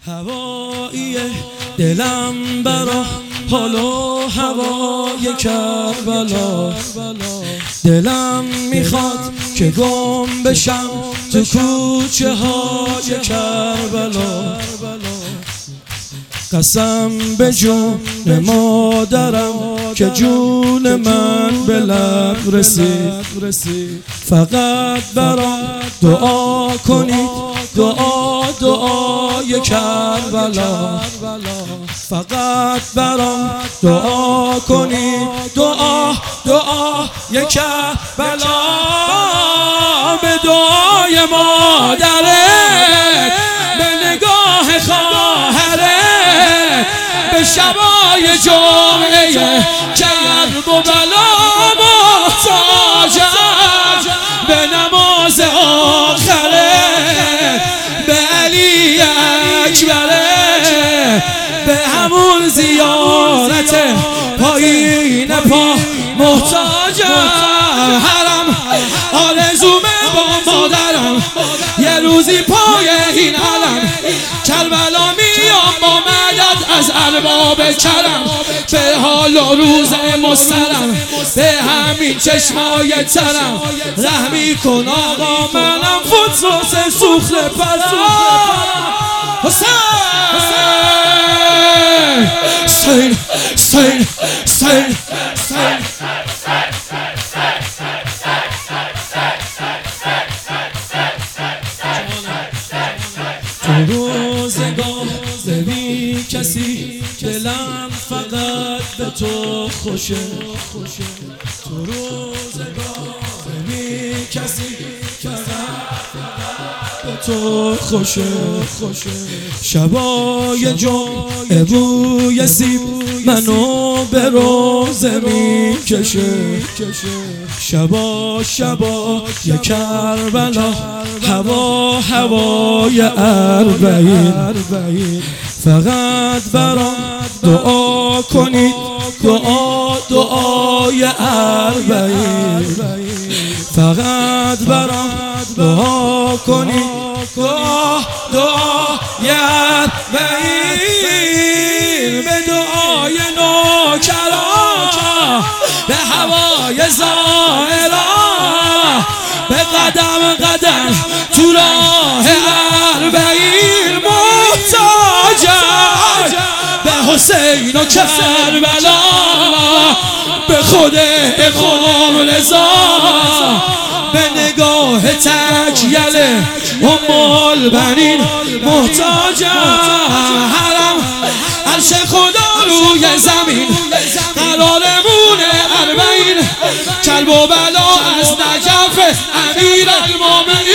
هوایی دلم برا حال و هوای کربلا، دلم میخواد که گم بشم تو کوچه های کربلا. قسم به جون مادرم که جون من به لب رسید، فقط برام دعا کنید، دعای کربلا. فقط برام دعا کنید، دعای کربلا. به دعای مادرت، به نگاه خواهرت، به شبای جمعه کرب و بلا محتاجم. به نماز آخره، به علی اکبره، به همون زیارت پایین پا محتاجم. حرم آرزومه با مادرم، یه روزی پای این علم کربلا میام با مدد از ارباب کرم. به حال و روز مسترم، به همین چشمای ترم رحمی کن آقا، منم فوتروس سوخته پرم. حسین حسین حسین تو روزگار ببین کسی دلم فقط به تو خوشه. تو روزگار ببین کسی به تو خوشه. شبای جمعه بوی سیب منو به روزه میکشه. شبا یه کربلا، هوای اربعین. فقط برام دعا کنید، دعای اربعین. فقط برام دعا کنید، دعای اربعین. به دعای نوکران، به هوای زائران، به قدم تو راه اربعین محتاجم. به حسین و کربلا، به خود امام رضا، به نگاه تکیل ام البنین محتاجم. حرم عرش خدا روی زمین، قرارمون اربعین. کرب و بلا از نجف امیر المومنین.